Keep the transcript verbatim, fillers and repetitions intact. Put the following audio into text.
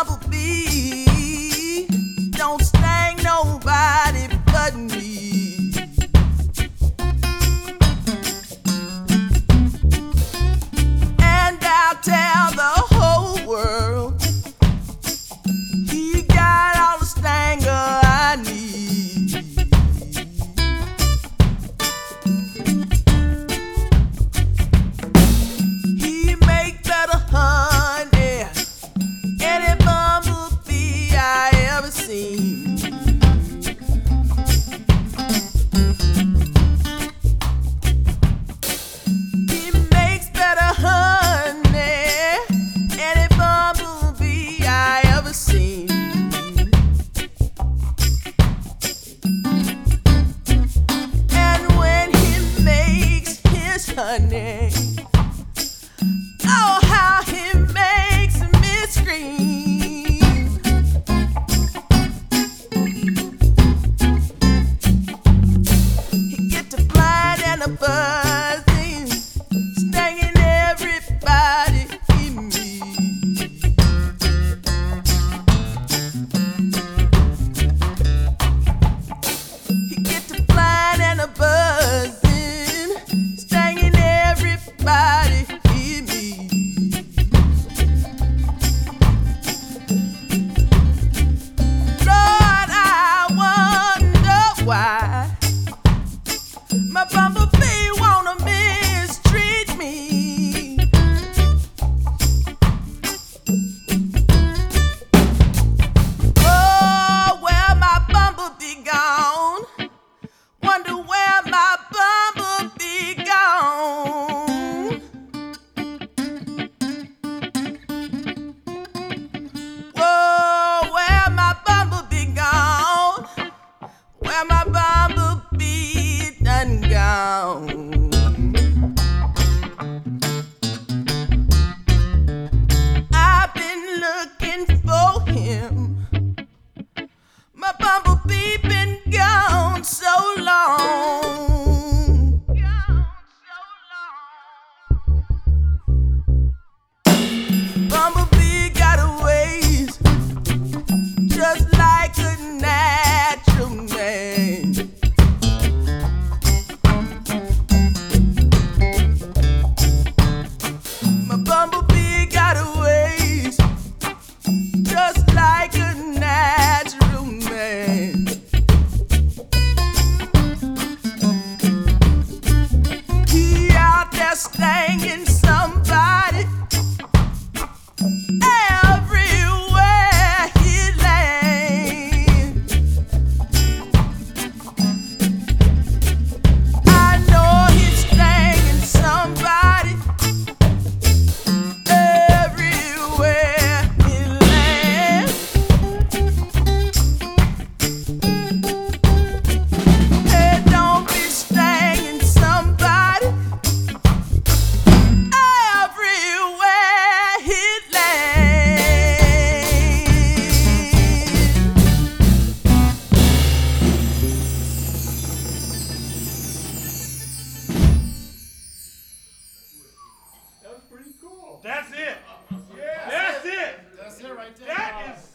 bumblebee don't sting nobody but me. And I'll tell the whole world he got all the stinger I need. He make better honey any bumblebee I ever seen. He makes better honey any bumblebee I ever seen. And when he makes his honey, oh, how he makes me scream. He get to flying and a buzzing, stinging everybody he meets. He get to flying and a buzzing, stinging everybody he meets. Lord, I wonder why my bumblebee wanna mistreat me. Oh, where my bumblebee gone? Wonder where my bumblebee gone? Whoa, where my bumblebee gone? Where my bumblebee done gone? I've been looking for him. My bumblebee been gone so long. Gone so long. Bumblebee got a ways just like a natural man. My bumblebee got a ways just like a natural man. He out there stinging somebody everywhere he lands. I know he's stinging somebody everywhere he lands. Hey, don't be stinging somebody everywhere he That was pretty cool. That's it. Yeah. That's it. That's it right there. That is